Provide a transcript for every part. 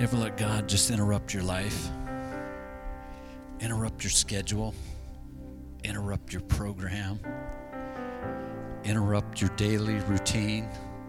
You ever let God just interrupt your life? Interrupt your schedule? Interrupt your program? Interrupt your daily routine?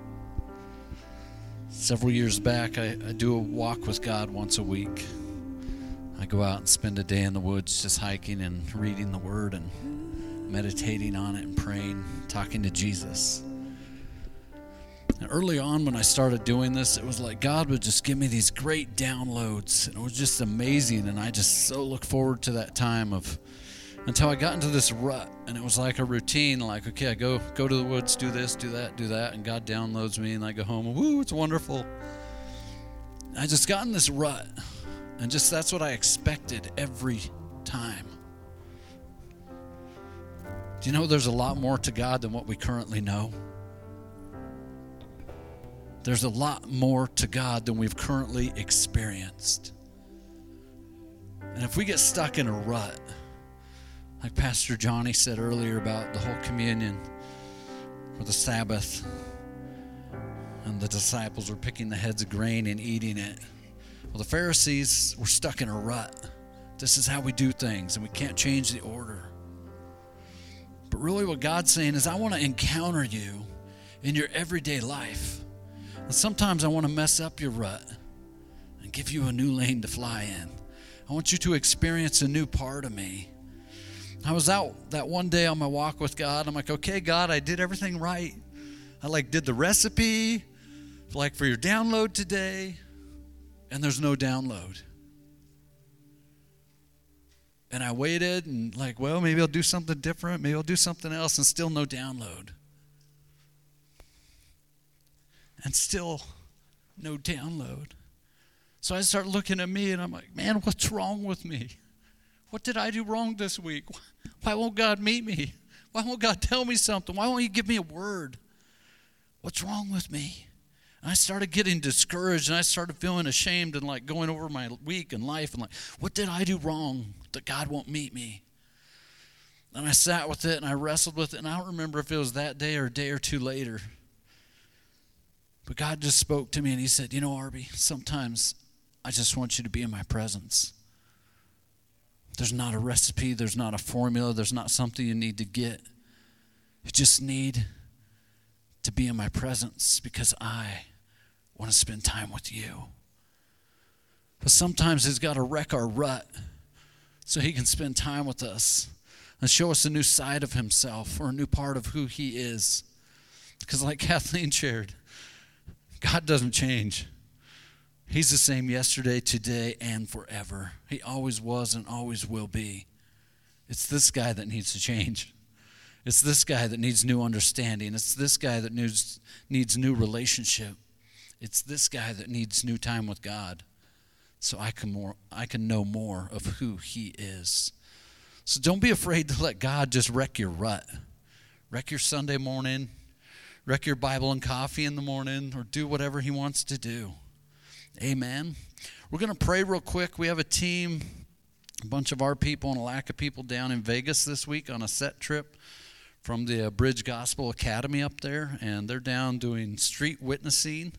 Several years back, I do a walk with God once a week. I go out and spend a day in the woods just hiking and reading the Word and meditating on it and praying, talking to Jesus. And early on when I started doing this, it was like God would just give me these great downloads. And it was just amazing, and I just so look forward to that time until I got into this rut, and it was like a routine, like, okay, I go to the woods, do this, do that, and God downloads me, and I go home, and woo, it's wonderful. I just got in this rut, and just that's what I expected every time. Do you know there's a lot more to God than what we currently know? There's a lot more to God than we've currently experienced. And if we get stuck in a rut, like Pastor Johnny said earlier about the whole communion or the Sabbath, and the disciples were picking the heads of grain and eating it. Well, the Pharisees were stuck in a rut. This is how we do things, and we can't change the order. But really what God's saying is, I want to encounter you in your everyday life. And sometimes I want to mess up your rut and give you a new lane to fly in. I want you to experience a new part of me. I was out that one day on my walk with God. I'm like, okay, God, I did everything right. I did the recipe for your download today, and there's no download. And I waited and well, maybe I'll do something different. Maybe I'll do something else, and still no download. And still no download. So I start looking at me, and I'm like, man, what's wrong with me? What did I do wrong this week? Why won't God meet me? Why won't God tell me something? Why won't He give me a word? What's wrong with me? And I started getting discouraged, and I started feeling ashamed and going over my week and life and what did I do wrong that God won't meet me? And I sat with it, and I wrestled with it, and I don't remember if it was that day or a day or two later. But God just spoke to me, and He said, Arby, sometimes I just want you to be in my presence. There's not a recipe, there's not a formula, there's not something you need to get. You just need to be in my presence because I want to spend time with you. But sometimes He's got to wreck our rut so He can spend time with us and show us a new side of Himself or a new part of who He is. Because like Kathleen shared, God doesn't change. He's the same yesterday, today, and forever. He always was and always will be. It's this guy that needs to change. It's this guy that needs new understanding. It's this guy that needs new relationship. It's this guy that needs new time with God so I can know more of who He is. So don't be afraid to let God just wreck your rut. Wreck your Sunday morning. Wreck your Bible and coffee in the morning, or do whatever He wants to do. Amen. We're going to pray real quick. We have a team, a bunch of our people and a lack of people down in Vegas this week on a set trip from the Bridge Gospel Academy up there, and they're down doing street witnessing.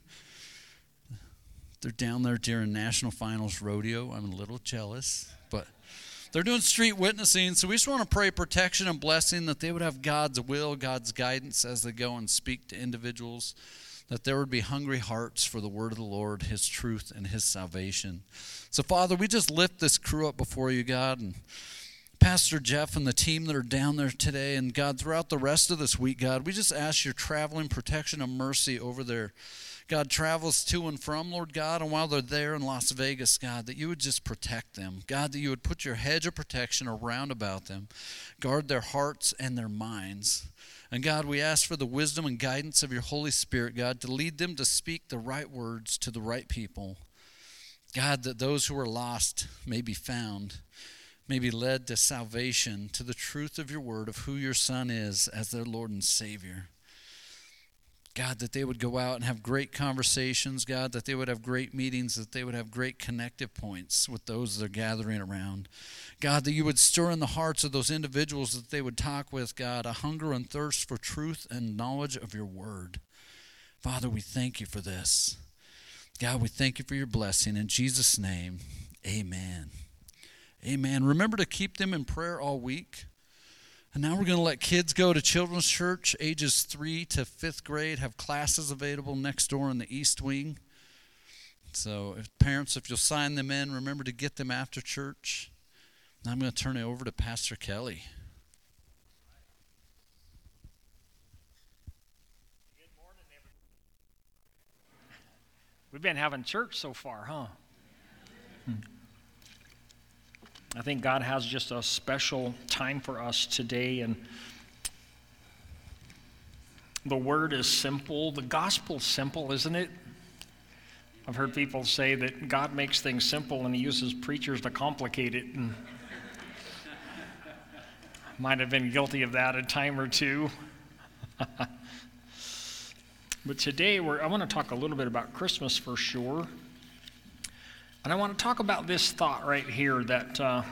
They're down there during National Finals Rodeo. I'm a little jealous, but they're doing street witnessing, so we just want to pray protection and blessing, that they would have God's will, God's guidance as they go and speak to individuals, that there would be hungry hearts for the word of the Lord, His truth, and His salvation. So, Father, we just lift this crew up before you, God, and Pastor Jeff and the team that are down there today, and God, throughout the rest of this week, God, we just ask your traveling protection and mercy over their God, travels to and from, Lord God, and while they're there in Las Vegas, God, that you would just protect them. God, that you would put your hedge of protection around about them. Guard their hearts and their minds. And God, we ask for the wisdom and guidance of your Holy Spirit, God, to lead them to speak the right words to the right people. God, that those who are lost may be found, may be led to salvation, to the truth of your word of who your Son is as their Lord and Savior. God, that they would go out and have great conversations, God, that they would have great meetings, that they would have great connective points with those they're gathering around. God, that you would stir in the hearts of those individuals that they would talk with, God, a hunger and thirst for truth and knowledge of your word. Father, we thank you for this. God, we thank you for your blessing. In Jesus' name, amen. Amen. Remember to keep them in prayer all week. And now we're going to let kids go to children's church, ages 3 to 5th grade, have classes available next door in the East Wing. So parents, if you'll sign them in, remember to get them after church. Now I'm going to turn it over to Pastor Kelly. Good morning, everybody. We've been having church so far, huh? I think God has just a special time for us today, and the word is simple. The gospel's simple, isn't it? I've heard people say that God makes things simple and he uses preachers to complicate it, and might have been guilty of that a time or two. But today I want to talk a little bit about Christmas for sure. And I want to talk about this thought right here that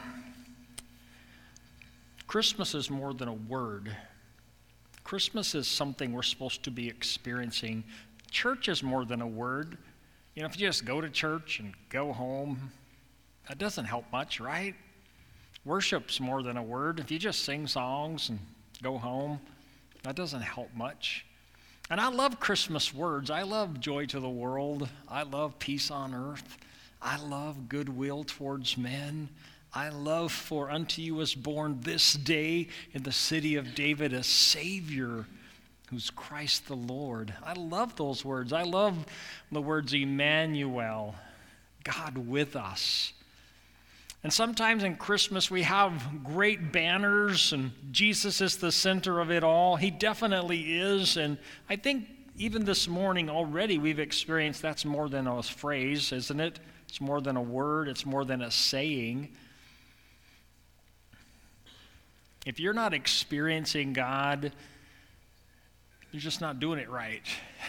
Christmas is more than a word. Christmas is something we're supposed to be experiencing. Church is more than a word. You know, if you just go to church and go home, that doesn't help much, right? Worship's more than a word. If you just sing songs and go home, that doesn't help much. And I love Christmas words. I love joy to the world. I love peace on earth. I love goodwill towards men. I love for unto you is born this day in the city of David a Savior who's Christ the Lord. I love those words. I love the words Emmanuel, God with us. And sometimes in Christmas we have great banners and Jesus is the center of it all. He definitely is. And I think even this morning already we've experienced that's more than a phrase, isn't it? It's more than a word. It's more than a saying. If you're not experiencing God, you're just not doing it right.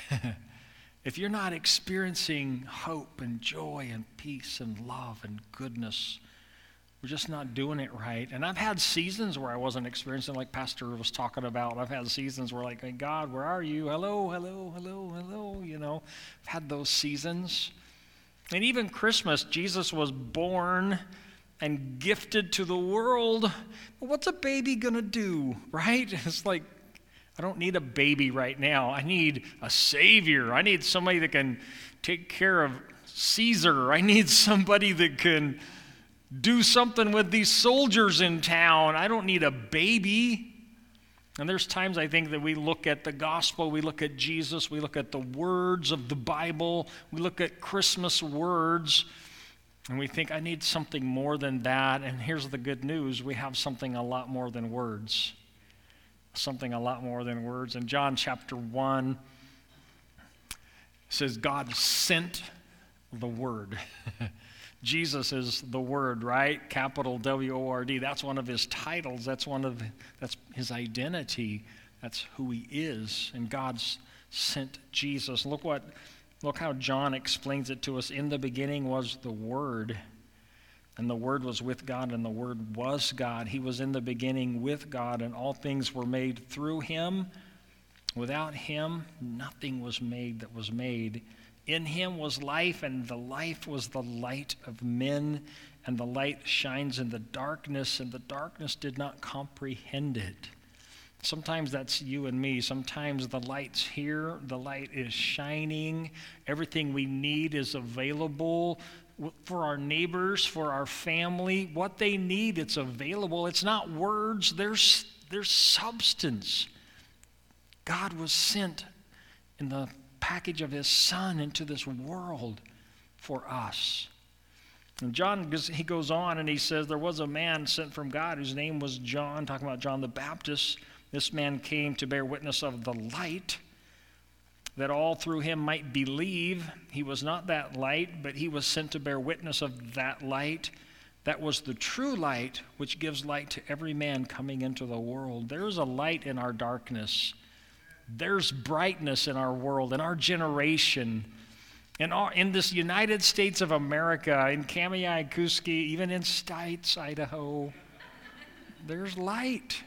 If you're not experiencing hope and joy and peace and love and goodness, we're just not doing it right. And I've had seasons where I wasn't experiencing, like Pastor was talking about. I've had seasons where, like, hey, God, where are you? Hello, hello, hello, hello. You know, I've had those seasons. And even Christmas, Jesus was born and gifted to the world. What's a baby going to do, right? It's like, I don't need a baby right now. I need a Savior. I need somebody that can take care of Caesar. I need somebody that can do something with these soldiers in town. I don't need a baby. And there's times I think that we look at the gospel, we look at Jesus, we look at the words of the Bible, we look at Christmas words, and we think, I need something more than that. And here's the good news. We have something a lot more than words. Something a lot more than words. In John chapter 1, it says God sent the Word. Jesus is the Word, right? Capital W-O-R-D. That's one of his titles. That's his identity. That's who he is. And God's sent Jesus. Look how John explains it to us. In the beginning was the Word, and the Word was with God, and the Word was God. He was in the beginning with God, and all things were made through him. Without him, nothing was made that was made. In him was life, and the life was the light of men, and the light shines in the darkness, and the darkness did not comprehend it. Sometimes that's you and me. Sometimes the light's here, the light is shining, everything we need is available for our neighbors, for our family. What they need, it's available. It's not words, there's substance. God was sent in the package of his Son into this world for us. And John, he goes on and he says, there was a man sent from God whose name was John, talking about John the Baptist. This man came to bear witness of the light, that all through him might believe. He was not that light, but he was sent to bear witness of that light. That was the true light, which gives light to every man coming into the world. There's a light in our darkness. There's brightness in our world, in our generation, in this United States of America, in Kamiah-Kuski, even in Stites, Idaho. There's light.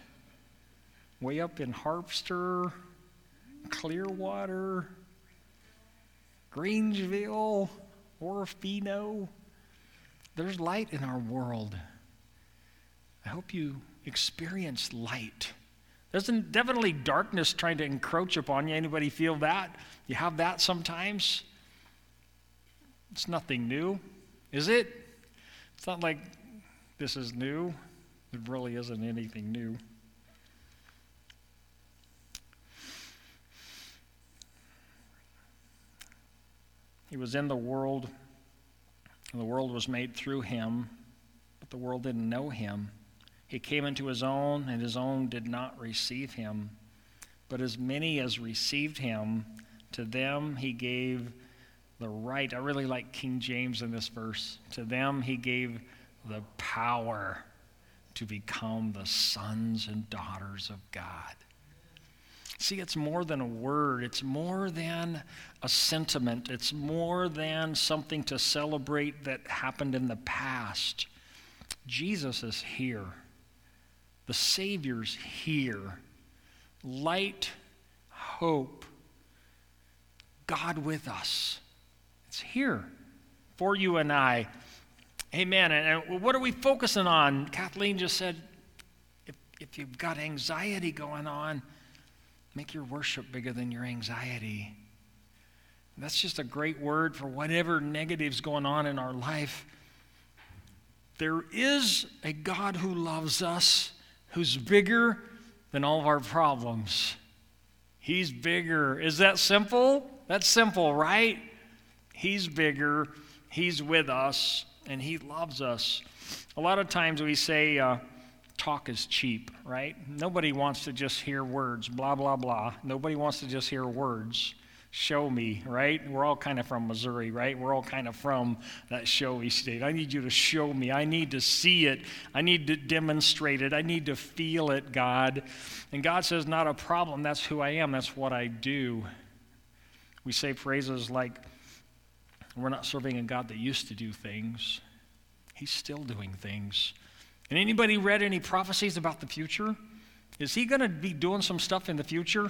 Way up in Harpster, Clearwater, Grangeville, Orofino. There's light in our world. I hope you experience light. There's definitely darkness trying to encroach upon you. Anybody feel that? You have that sometimes? It's nothing new, is it? It's not like this is new. It really isn't anything new. He was in the world, and the world was made through him, but the world didn't know him. He came into his own, and his own did not receive him. But as many as received him, to them he gave the right. I really like King James in this verse. To them he gave the power to become the sons and daughters of God. See, it's more than a word. It's more than a sentiment. It's more than something to celebrate that happened in the past. Jesus is here. The Savior's here. Light, hope, God with us. It's here for you and I. Amen. And what are we focusing on? Kathleen just said, if you've got anxiety going on, make your worship bigger than your anxiety. That's just a great word for whatever negative's going on in our life. There is a God who loves us, who's bigger than all of our problems. He's bigger. Is that simple? That's simple, right? He's bigger. He's with us, and he loves us. A lot of times we say, talk is cheap, right? Nobody wants to just hear words, blah, blah, blah. Nobody wants to just hear words. Show me, right? We're all kind of from Missouri, right? We're all kind of from that showy state. I need you to show me. I need to see it. I need to demonstrate it. I need to feel it, God. And God says, not a problem. That's who I am. That's what I do. We say phrases like, we're not serving a God that used to do things. He's still doing things. And anybody read any prophecies about the future? Is he going to be doing some stuff in the future?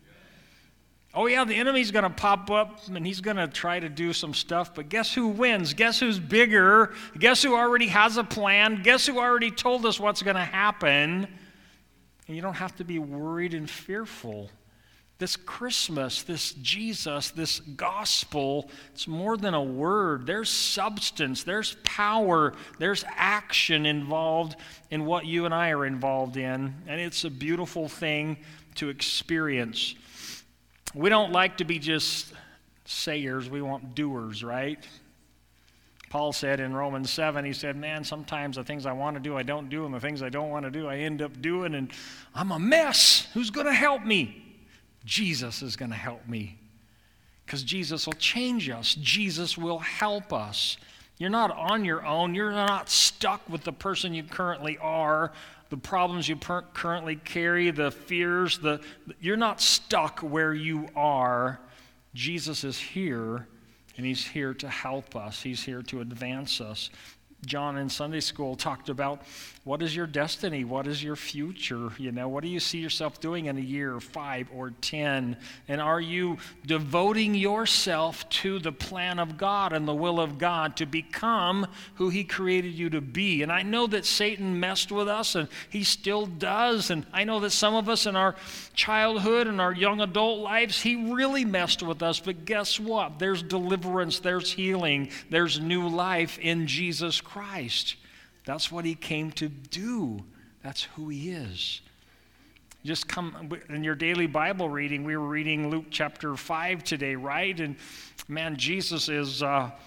Oh yeah, the enemy's going to pop up and he's going to try to do some stuff, but guess who wins? Guess who's bigger? Guess who already has a plan? Guess who already told us what's going to happen? And you don't have to be worried and fearful. This Christmas, this Jesus, this gospel, it's more than a word. There's substance, there's power, there's action involved in what you and I are involved in, and it's a beautiful thing to experience. We don't like to be just sayers, we want doers, right? Paul said in Romans 7, he said, man, sometimes the things I want to do, I don't do, and the things I don't want to do, I end up doing, and I'm a mess. Who's going to help me? Jesus is going to help me, because Jesus will change us. Jesus will help us. You're not on your own. You're not stuck with the person you currently are, the problems you currently carry, the fears. You're not stuck where you are. Jesus is here, and he's here to help us. He's here to advance us. John in Sunday school talked about, what is your destiny? What is your future? You know, what do you see yourself doing in a year, 5 or 10? And are you devoting yourself to the plan of God and the will of God to become who he created you to be? And I know that Satan messed with us, and he still does. And I know that some of us in our childhood and our young adult lives, he really messed with us. But guess what? There's deliverance, there's healing, there's new life in Jesus Christ. That's what he came to do. That's who he is. Just come in your daily Bible reading. We were reading Luke chapter 5 today, right? And man, Jesus is,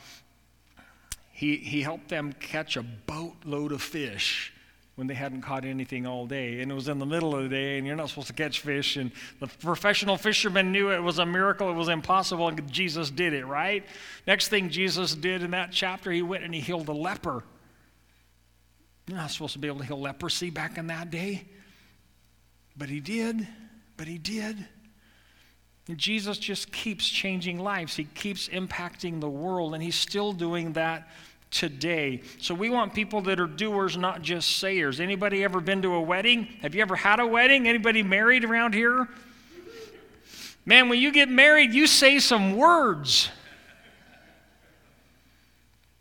he helped them catch a boatload of fish when they hadn't caught anything all day. And it was in the middle of the day, and you're not supposed to catch fish. And the professional fishermen knew it was a miracle, it was impossible, and Jesus did it, right? Next thing Jesus did in that chapter, he went and he healed a leper. You're not supposed to be able to heal leprosy back in that day. But he did. And Jesus just keeps changing lives. He keeps impacting the world, and he's still doing that today. So we want people that are doers, not just sayers. Anybody ever been to a wedding? Have you ever had a wedding? Anybody married around here? Man, when you get married, you say some words.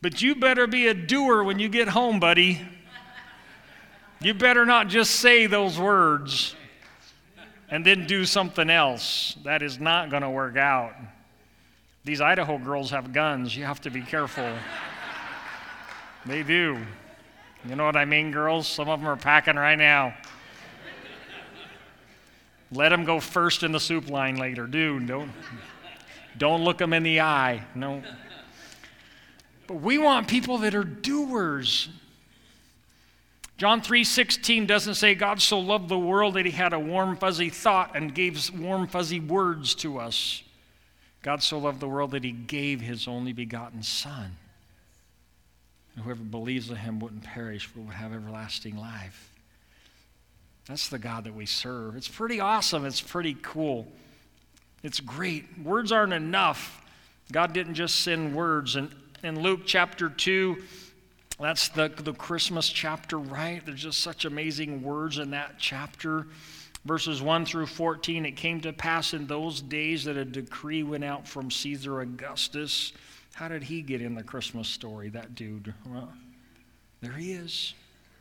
But you better be a doer when you get home, buddy. You better not just say those words and then do something else. That is not going to work out. These Idaho girls have guns. You have to be careful. They do. You know what I mean, girls? Some of them are packing right now. Let them go first in the soup line later. Dude, don't look them in the eye. No. But we want people that are doers. John 3:16 doesn't say God so loved the world that he had a warm, fuzzy thought and gave warm, fuzzy words to us. God so loved the world that he gave his only begotten Son. And whoever believes in him wouldn't perish, but would have everlasting life. That's the God that we serve. It's pretty awesome. It's pretty cool. It's great. Words aren't enough. God didn't just send words. And in Luke chapter 2, that's the Christmas chapter, right? There's just such amazing words in that chapter. Verses 1 through 14, it came to pass in those days that a decree went out from Caesar Augustus. How did he get in the Christmas story, that dude? Well, there he is.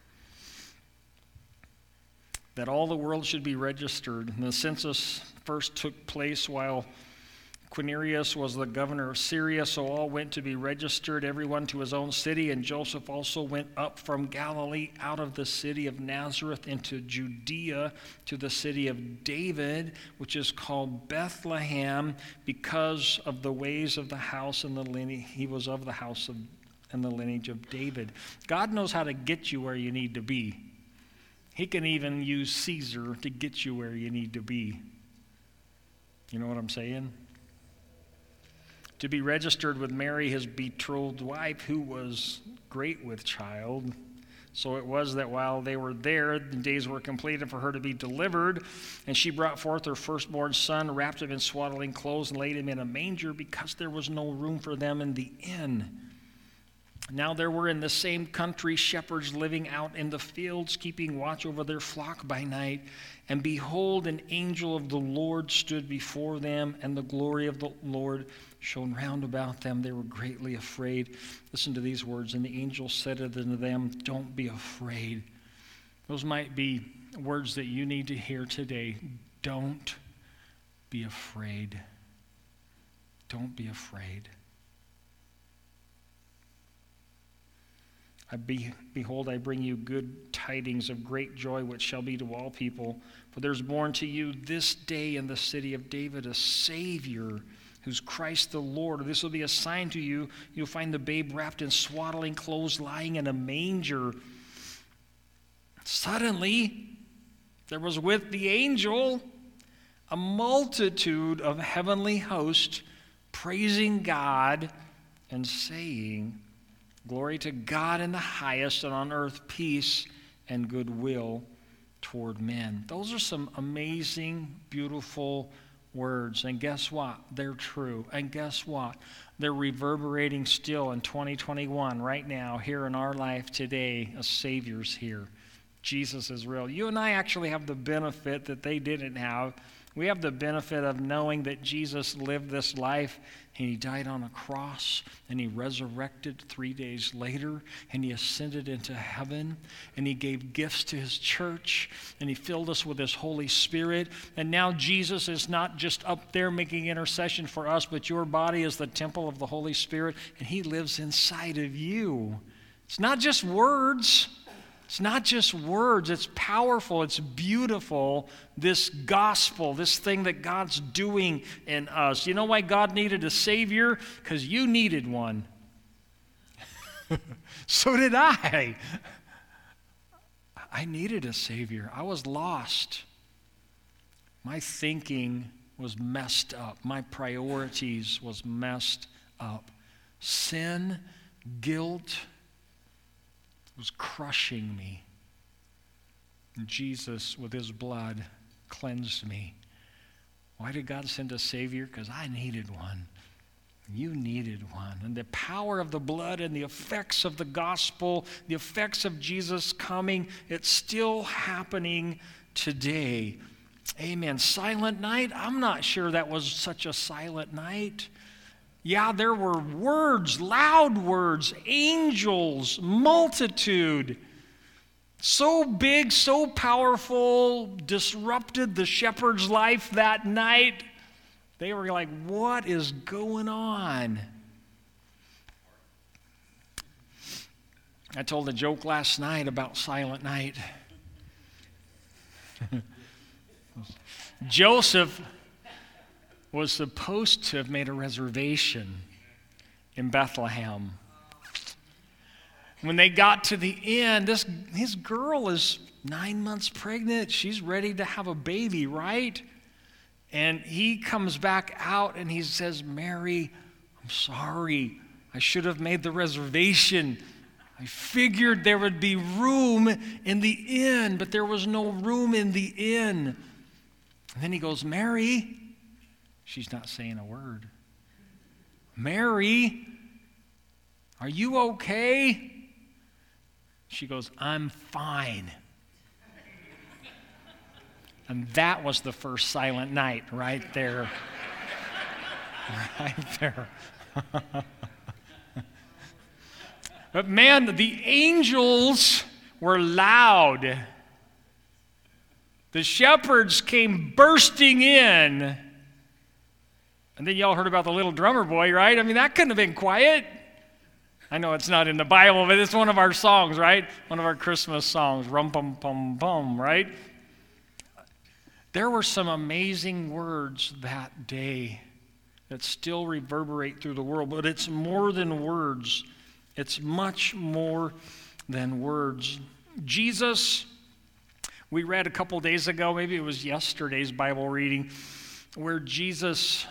That all the world should be registered. And the census first took place while Quirinius was the governor of Syria, so all went to be registered, everyone to his own city. And Joseph also went up from Galilee out of the city of Nazareth into Judea to the city of David, which is called Bethlehem, because of the ways of the house and the lineage. He was of the house and the lineage of David. God knows how to get you where you need to be. He can even use Caesar to get you where you need to be. You know what I'm saying? To be registered with Mary, his betrothed wife, who was great with child. So it was that while they were there, the days were completed for her to be delivered. And she brought forth her firstborn son, wrapped him in swaddling clothes, and laid him in a manger because there was no room for them in the inn. Now there were in the same country shepherds living out in the fields, keeping watch over their flock by night. And behold, an angel of the Lord stood before them, and the glory of the Lord shone round about them. They were greatly afraid. Listen to these words. And the angel said unto them, don't be afraid. Those might be words that you need to hear today. Don't be afraid. Don't be afraid. Behold, I bring you good tidings of great joy, which shall be to all people. For there's born to you this day in the city of David a Savior, who's Christ the Lord. This will be a sign to you. You'll find the babe wrapped in swaddling clothes, lying in a manger. Suddenly, there was with the angel a multitude of heavenly hosts praising God and saying, glory to God in the highest, and on earth peace and goodwill toward men. Those are some amazing, beautiful words. And guess what? They're true. And guess what? They're reverberating still in 2021, right now, here in our life today. A Savior's here. Jesus is real. You and I actually have the benefit that they didn't have. We have the benefit of knowing that Jesus lived this life, and he died on a cross, and he resurrected 3 days later, and he ascended into heaven, and he gave gifts to his church, and he filled us with his Holy Spirit. And now Jesus is not just up there making intercession for us, but your body is the temple of the Holy Spirit, and he lives inside of you. It's not just words. It's not just words. It's powerful. It's beautiful, this gospel, this thing that God's doing in us. You know why God needed a Savior? Because you needed one. So did I. I needed a Savior. I was lost. My thinking was messed up. My priorities was messed up. Sin, guilt, was crushing me. And Jesus, with his blood, cleansed me. Why did God send a Savior? Because I needed one. You needed one. And the power of the blood and the effects of the gospel, the effects of Jesus coming, it's still happening today. Amen. Silent night? I'm not sure that was such a silent night. Yeah, there were words, loud words, angels, multitude. So big, so powerful, disrupted the shepherd's life that night. They were like, what is going on? I told a joke last night about Silent Night. Joseph was supposed to have made a reservation in Bethlehem. When they got to the end, his girl is 9 months pregnant. She's ready to have a baby, right? And he comes back out and he says, Mary, I'm sorry. I should have made the reservation. I figured there would be room in the inn, but there was no room in the inn. And then he goes, Mary. She's not saying a word. Mary, are you okay? She goes, I'm fine. And that was the first silent night right there. Right there. But man, the angels were loud. The shepherds came bursting in. And then y'all heard about the little drummer boy, right? I mean, that couldn't have been quiet. I know it's not in the Bible, but it's one of our songs, right? One of our Christmas songs, rum-pum-pum-pum, right? There were some amazing words that day that still reverberate through the world, but it's more than words. It's much more than words. Jesus, we read a couple days ago, maybe it was yesterday's Bible reading, where Jesus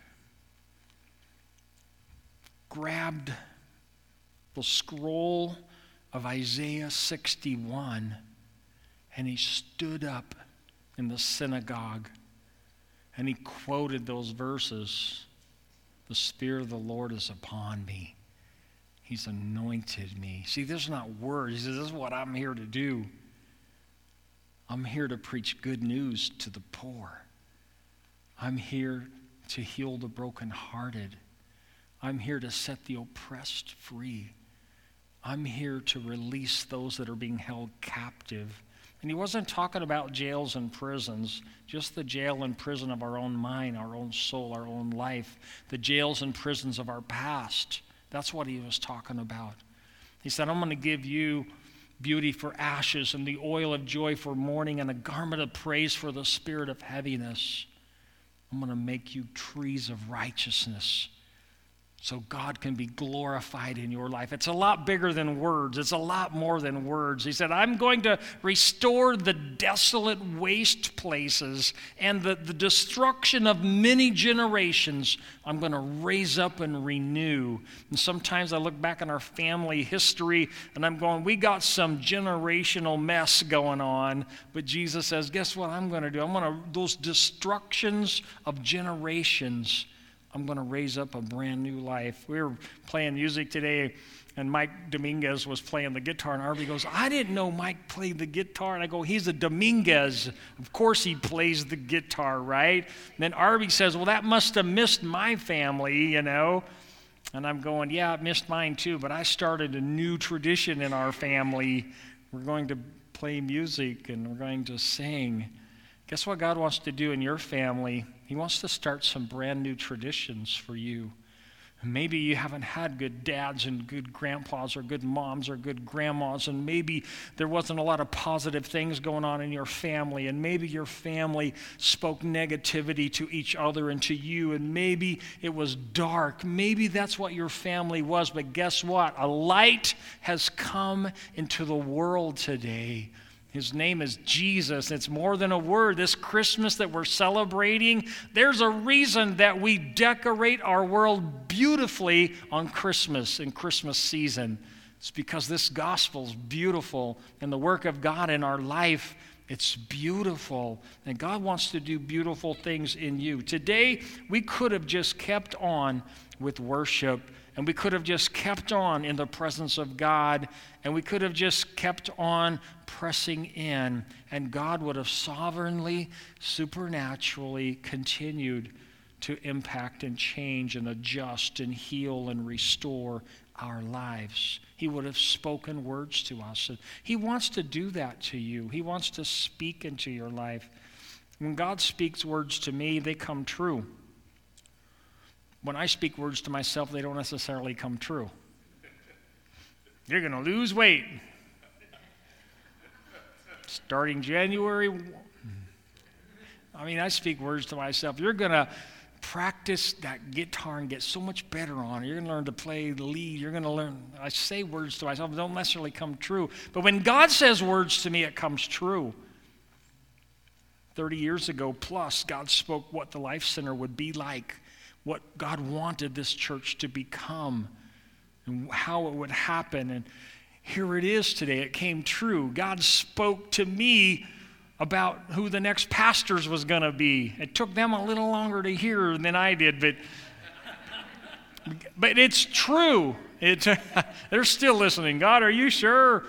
grabbed the scroll of Isaiah 61 and he stood up in the synagogue and he quoted those verses. The Spirit of the Lord is upon me. He's anointed me. See, there's not words. He says, this is what I'm here to do. I'm here to preach good news to the poor. I'm here to heal the brokenhearted. I'm here to set the oppressed free. I'm here to release those that are being held captive. And he wasn't talking about jails and prisons, just the jail and prison of our own mind, our own soul, our own life, the jails and prisons of our past. That's what he was talking about. He said, I'm going to give you beauty for ashes and the oil of joy for mourning and a garment of praise for the spirit of heaviness. I'm going to make you trees of righteousness so God can be glorified in your life. It's a lot bigger than words. It's a lot more than words. He said, I'm going to restore the desolate waste places and the destruction of many generations. I'm going to raise up and renew. And sometimes I look back on our family history and I'm going, we got some generational mess going on. But Jesus says, guess what I'm going to do? Those destructions of generations, I'm going to raise up a brand new life. We were playing music today, and Mike Dominguez was playing the guitar, and Arby goes, I didn't know Mike played the guitar. And I go, he's a Dominguez. Of course he plays the guitar, right? And then Arby says, well, that must have missed my family, you know. And I'm going, yeah, it missed mine too, but I started a new tradition in our family. We're going to play music, and we're going to sing. Guess what God wants to do in your family? He wants to start some brand new traditions for you. Maybe you haven't had good dads and good grandpas or good moms or good grandmas, and maybe there wasn't a lot of positive things going on in your family, and maybe your family spoke negativity to each other and to you, and maybe it was dark. Maybe that's what your family was, but guess what? A light has come into the world today. His name is Jesus. It's more than a word. This Christmas that we're celebrating, there's a reason that we decorate our world beautifully on Christmas, in Christmas season. It's because this gospel's beautiful, and the work of God in our life, it's beautiful. And God wants to do beautiful things in you. Today, we could have just kept on with worship, and we could have just kept on in the presence of God, and we could have just kept on pressing in, and God would have sovereignly, supernaturally continued to impact and change and adjust and heal and restore our lives. He would have spoken words to us. And He wants to do that to you. He wants to speak into your life. When God speaks words to me, they come true. When I speak words to myself, they don't necessarily come true. You're going to lose weight. Starting January, I speak words to myself. You're going to practice that guitar and get so much better on it. You're going to learn to play the lead. You're going to learn. I say words to myself. They don't necessarily come true. But when God says words to me, it comes true. 30 years ago plus, God spoke what the Life Center would be like, what God wanted this church to become, and how it would happen. And here it is today. It came true. God spoke to me about who the next pastors was going to be. It took them a little longer to hear than I did, but it's true. They're still listening. God, are you sure?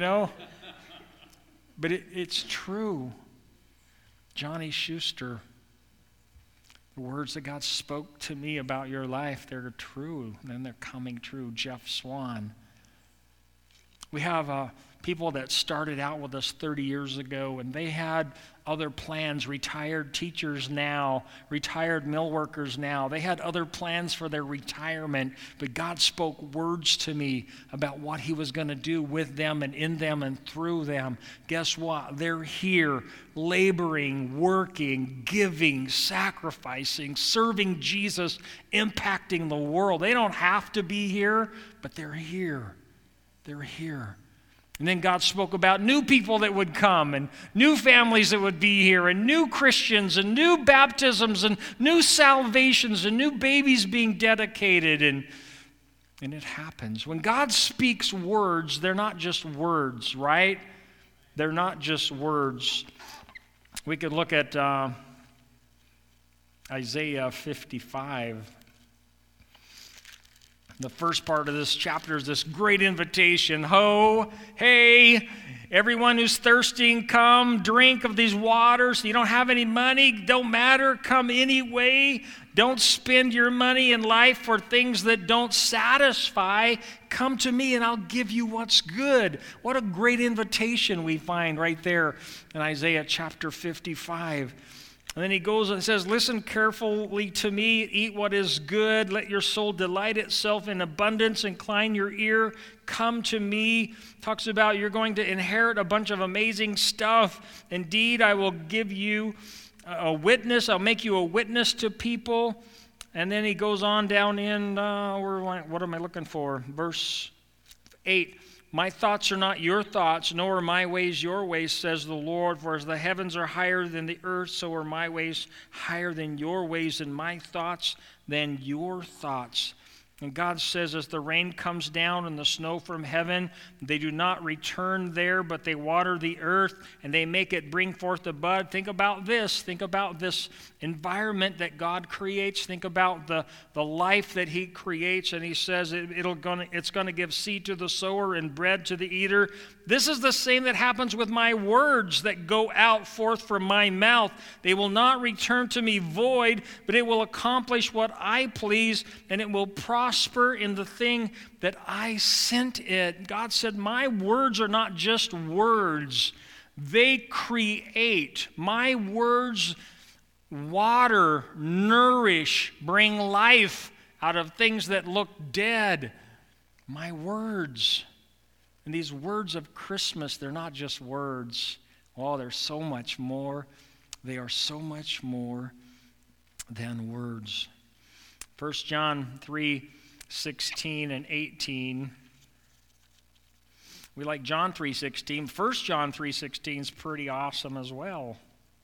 But it's true. Johnny Schuster, the words that God spoke to me about your life, they're true, and they're coming true. Jeff Swan. We have people that started out with us 30 years ago, and they had other plans, retired teachers now, retired mill workers now. They had other plans for their retirement, but God spoke words to me about what He was going to do with them and in them and through them. Guess what? They're here laboring, working, giving, sacrificing, serving Jesus, impacting the world. They don't have to be here, but they're here. They're here. And then God spoke about new people that would come and new families that would be here and new Christians and new baptisms and new salvations and new babies being dedicated. And it happens. When God speaks words, they're not just words, right? They're not just words. We could look at Isaiah 55. The first part of this chapter is this great invitation. Ho, hey, everyone who's thirsting, come drink of these waters. You don't have any money, don't matter, come anyway. Don't spend your money in life for things that don't satisfy. Come to me and I'll give you what's good. What a great invitation we find right there in Isaiah chapter 55. And then he goes and says, listen carefully to me, eat what is good, let your soul delight itself in abundance, incline your ear, come to me. Talks about you're going to inherit a bunch of amazing stuff. Indeed, I will give you a witness, I'll make you a witness to people. And then he goes on down in, what am I looking for? Verse 8. My thoughts are not your thoughts, nor are my ways your ways, says the Lord. For as the heavens are higher than the earth, so are my ways higher than your ways, and my thoughts than your thoughts. And God says, as the rain comes down and the snow from heaven, they do not return there, but they water the earth, and they make it bring forth the bud. Think about this. Think about this environment that God creates. Think about the life that He creates, and He says it's going to give seed to the sower and bread to the eater. This is the same that happens with my words that go out forth from my mouth. They will not return to me void, but it will accomplish what I please, and it will prosper in the thing that I sent it. God said, my words are not just words. They create. My words water, nourish, bring life out of things that look dead. My words. And these words of Christmas, they're not just words. Oh, they're so much more. They are so much more than words. 1 John 3:16 and 18. We like John 3:16. 1 John 3:16 is pretty awesome as well.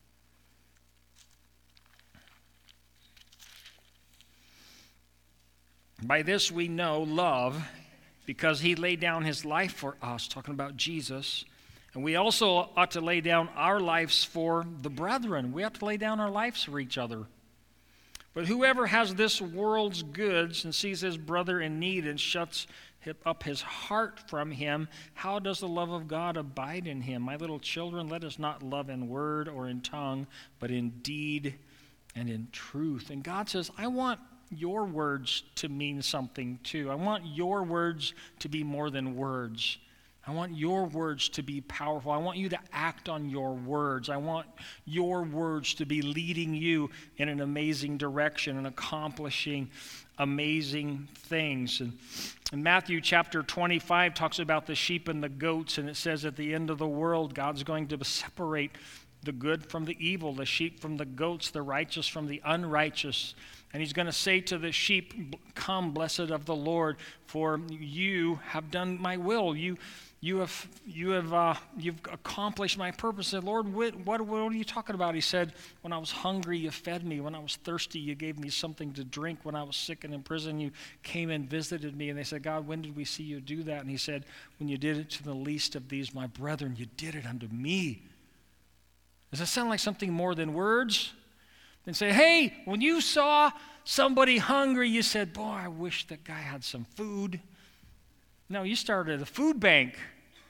By this we know love, because He laid down His life for us, talking about Jesus. And we also ought to lay down our lives for the brethren. We have to lay down our lives for each other. But whoever has this world's goods and sees his brother in need and shuts up his heart from him, how does the love of God abide in him? My little children, let us not love in word or in tongue, but in deed and in truth. And God says, I want your words to mean something too. I want your words to be more than words. I want your words to be powerful. I want you to act on your words. I want your words to be leading you in an amazing direction and accomplishing amazing things. And Matthew chapter 25 talks about the sheep and the goats, and it says at the end of the world, God's going to separate the good from the evil, the sheep from the goats, the righteous from the unrighteous. And he's going to say to the sheep, come, blessed of the Lord, for you have done my will. You've accomplished my purpose. I said, Lord, what are you talking about? He said, when I was hungry, you fed me. When I was thirsty, you gave me something to drink. When I was sick and in prison, you came and visited me. And they said, God, when did we see you do that? And he said, when you did it to the least of these, my brethren, you did it unto me. Does that sound like something more than words? Then say, hey, when you saw somebody hungry, you said, boy, I wish that guy had some food. No, you started a food bank.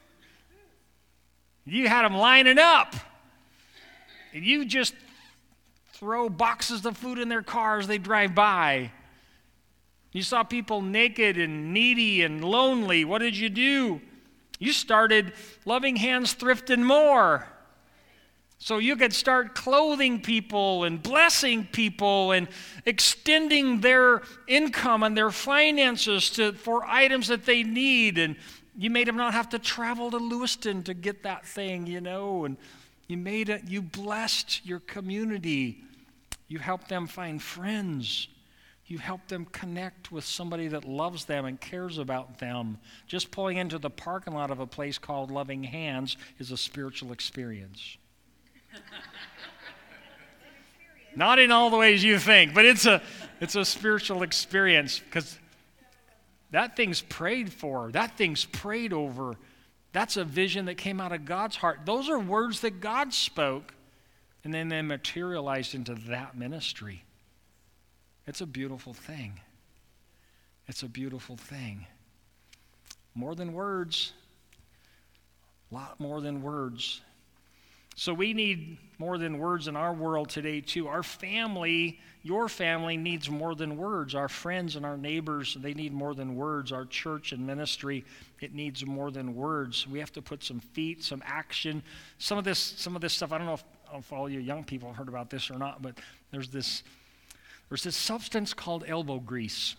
You had them lining up. And you just throw boxes of food in their cars, they drive by. You saw people naked and needy and lonely. What did you do? You started Loving Hands Thrift and More. So you could start clothing people and blessing people and extending their income and their finances for items that they need. And you made them not have to travel to Lewiston to get that thing, and you blessed your community. You helped them find friends. You helped them connect with somebody that loves them and cares about them. Just pulling into the parking lot of a place called Loving Hands is a spiritual experience. Not in all the ways you think, but it's a spiritual experience, because that thing's prayed for. That thing's prayed over. That's a vision that came out of God's heart. Those are words that God spoke, and then they materialized into that ministry. It's a beautiful thing. It's a beautiful thing. More than words. A lot more than words. So we need more than words in our world today too. Our family, your family needs more than words. Our friends and our neighbors, they need more than words. Our church and ministry, it needs more than words. We have to put some feet, some action. Some of this stuff, I don't know if all you young people have heard about this or not, but there's this substance called elbow grease.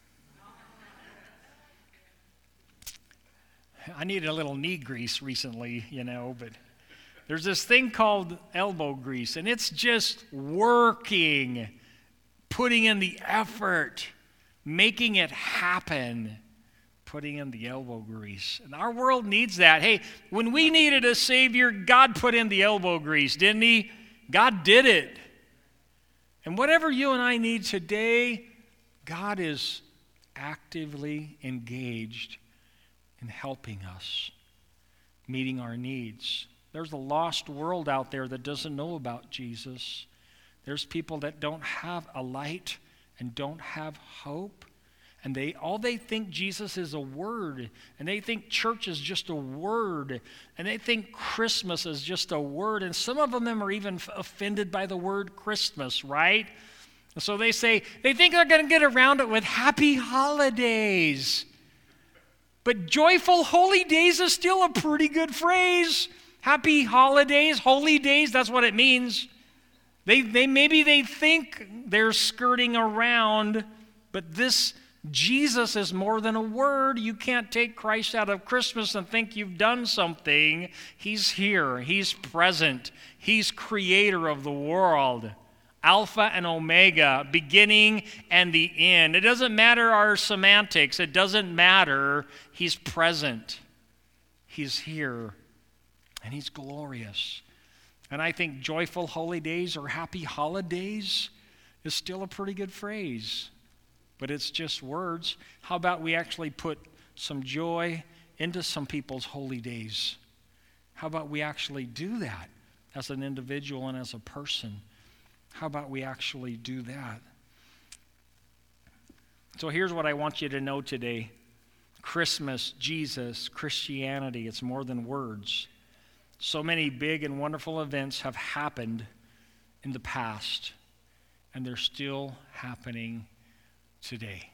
I needed a little knee grease recently, but there's this thing called elbow grease, and it's just working, putting in the effort, making it happen, putting in the elbow grease. And our world needs that. Hey, when we needed a Savior, God put in the elbow grease, didn't He? God did it. And whatever you and I need today, God is actively engaged in helping us, meeting our needs. There's a lost world out there that doesn't know about Jesus. There's people that don't have a light and don't have hope. And all they think Jesus is a word. And they think church is just a word. And they think Christmas is just a word. And some of them are even offended by the word Christmas, right? So they think they're going to get around it with happy holidays. But joyful holy days is still a pretty good phrase. Happy holidays, holy days, that's what it means. Maybe they think they're skirting around, but this Jesus is more than a word. You can't take Christ out of Christmas and think you've done something. He's here. He's present. He's creator of the world. Alpha and Omega, beginning and the end. It doesn't matter our semantics. It doesn't matter. He's present. He's here. And He's glorious. And I think joyful holy days or happy holidays is still a pretty good phrase. But it's just words. How about we actually put some joy into some people's holy days? How about we actually do that as an individual and as a person? How about we actually do that? So here's what I want you to know today. Christmas, Jesus, Christianity, it's more than words. So many big and wonderful events have happened in the past. and they're still happening today.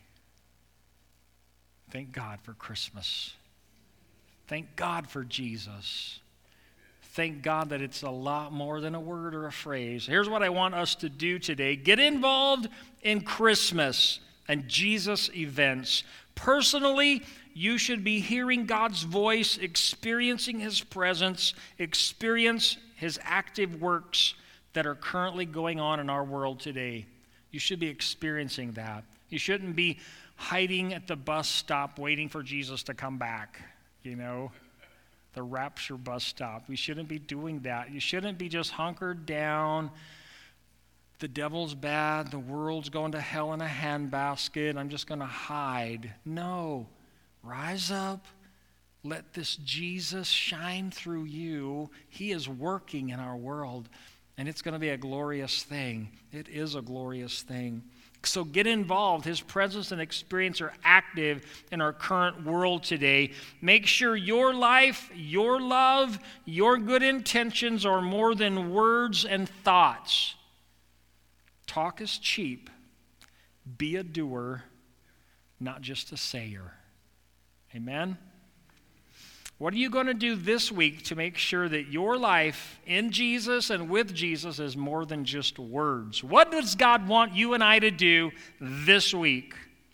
Thank God for Christmas. Thank God for Jesus. Thank God that it's a lot more than a word or a phrase. Here's what I want us to do today. Get involved in Christmas and Jesus events. Personally, you should be hearing God's voice, experiencing His presence, experience His active works that are currently going on in our world today. You should be experiencing that. You shouldn't be hiding at the bus stop waiting for Jesus to come back, the rapture bus stop. We shouldn't be doing that. You shouldn't be just hunkered down. The devil's bad. The world's going to hell in a handbasket. I'm just going to hide. No. Rise up. Let this Jesus shine through you. He is working in our world, and it's going to be a glorious thing. It is a glorious thing. So get involved. His presence and experience are active in our current world today. Make sure your life, your love, your good intentions are more than words and thoughts. Talk is cheap. Be a doer, not just a sayer. Amen? What are you going to do this week to make sure that your life in Jesus and with Jesus is more than just words? What does God want you and I to do this week?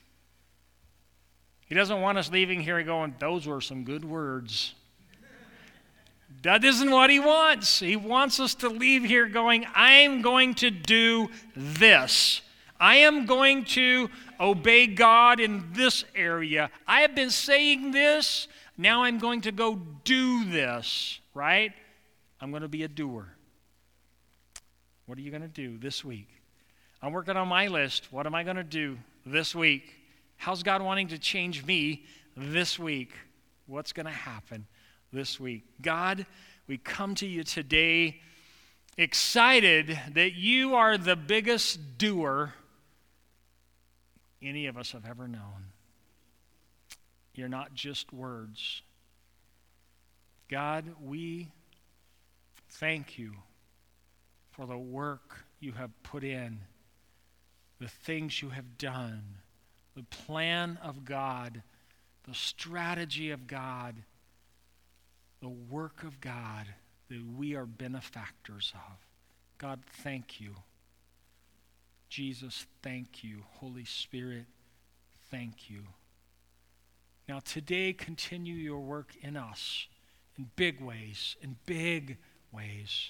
He doesn't want us leaving here going, those were some good words. That isn't what He wants. He wants us to leave here going, I am going to do this. I am going to obey God in this area. I have been saying this. Now I'm going to go do this, right? I'm going to be a doer. What are you going to do this week? I'm working on my list. What am I going to do this week? How's God wanting to change me this week? What's going to happen this week? God, we come to you today excited that you are the biggest doer any of us have ever known. You're not just words. God, we thank you for the work you have put in, the things you have done, the plan of God, the strategy of God, the work of God that we are benefactors of. God, thank you. Jesus, thank you. Holy Spirit, thank you. Now today, continue your work in us in big ways, in big ways.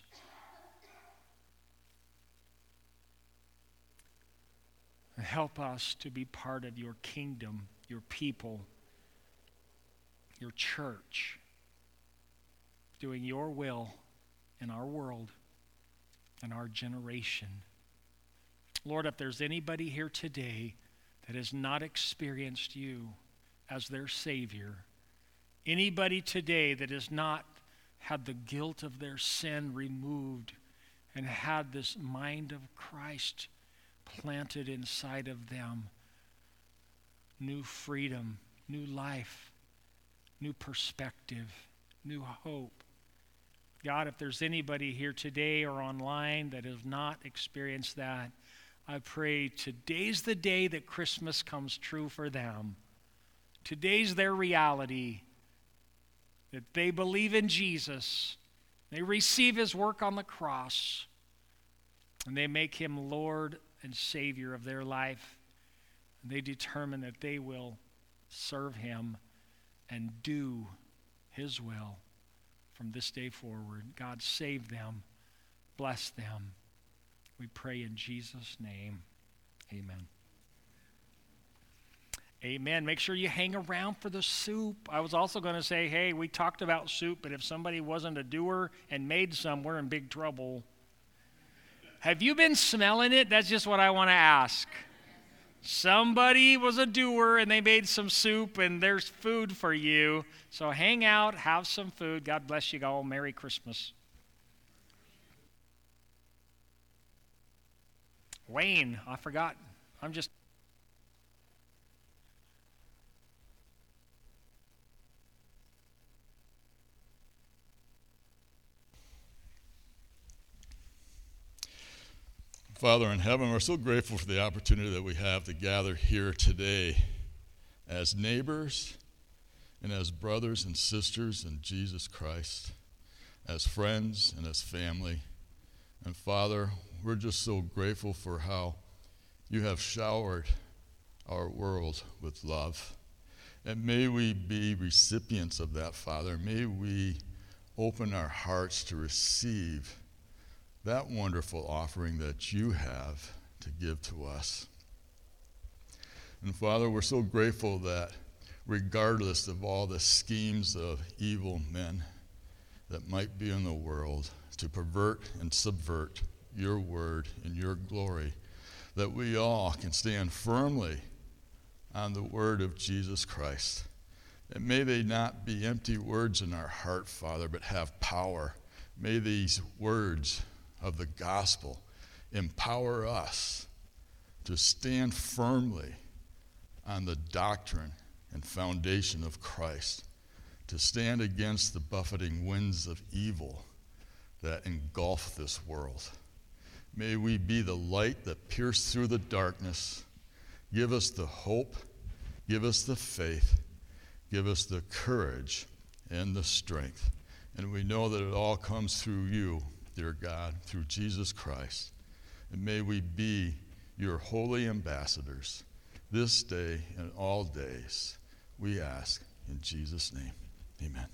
And help us to be part of your kingdom, your people, your church, doing your will in our world and our generation. Lord, if there's anybody here today that has not experienced you as their Savior, anybody today that has not had the guilt of their sin removed and had this mind of Christ planted inside of them, new freedom, new life, new perspective, new hope. God, if there's anybody here today or online that has not experienced that, I pray today's the day that Christmas comes true for them. Today's their reality, that they believe in Jesus, they receive His work on the cross, and they make Him Lord and Savior of their life. And they determine that they will serve Him and do His will from this day forward. God, save them, bless them. We pray in Jesus' name. Amen. Amen. Make sure you hang around for the soup. I was also going to say, hey, we talked about soup, but if somebody wasn't a doer and made some, we're in big trouble. Have you been smelling it? That's just what I want to ask. Somebody was a doer and they made some soup and there's food for you. So hang out, have some food. God bless you all. Merry Christmas. Wayne, I forgot. Father in heaven, we're so grateful for the opportunity that we have to gather here today as neighbors and as brothers and sisters in Jesus Christ, as friends and as family. And Father, we're just so grateful for how you have showered our world with love. And may we be recipients of that, Father. May we open our hearts to receive that wonderful offering that you have to give to us. And Father, we're so grateful that regardless of all the schemes of evil men that might be in the world to pervert and subvert your word and your glory, that we all can stand firmly on the word of Jesus Christ. And may they not be empty words in our heart, Father, but have power. May these words of the gospel empower us to stand firmly on the doctrine and foundation of Christ, to stand against the buffeting winds of evil that engulf this world. May we be the light that pierces through the darkness. Give us the hope, give us the faith, give us the courage and the strength. And we know that it all comes through you, dear God, through Jesus Christ. And may we be your holy ambassadors this day and all days, we ask in Jesus' name. Amen.